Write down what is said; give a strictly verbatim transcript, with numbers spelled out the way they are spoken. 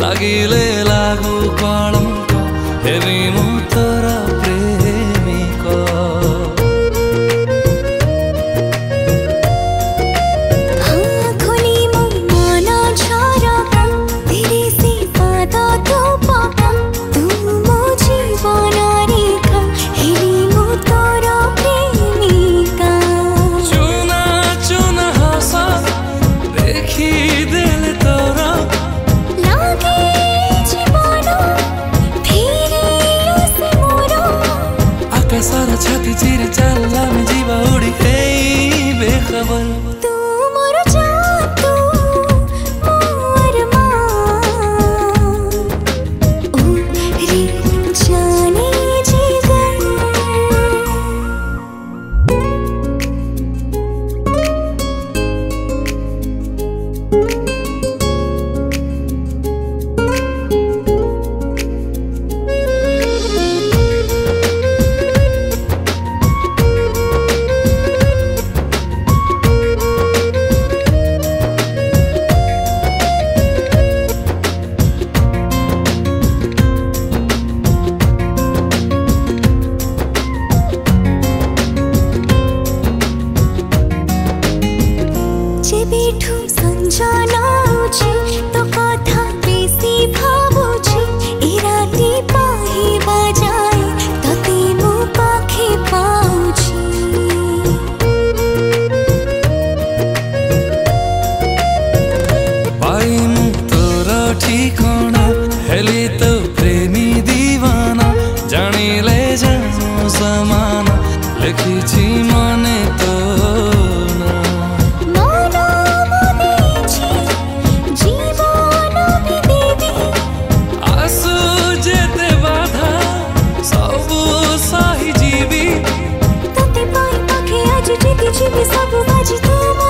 लागिले लागू कलंक हेबी मु तोर प्रेमिक खोली मो मन झरका तेरे से पाद तो पापा तू मो जीवन रेखा हेबी मु तोर प्रेमिका चुना चुना हस देखी देले तोर लागे जीवन फेरि आसे मोर आकाशर छाती चिरी चल्ला में जीवा उड़ी हेई बेखबर तू मोर जान तू मोर मान ओ रे जाने जिगर जेबेठु संजना उछि तो कथा बेसी भाबुछि ए राति पाहिबा जाए तते मो पाखे पाउछि पाई मु तोर ठिकाना हेली तो प्रेमी दीवाना जानिले जानो समान लिखिछि मने तो ना मन मनेछि जीवन भी देवी आसु जेते बाधा सबु सही जीवी तते पाई पाखे आज जीति जीवी सब बाजी तुम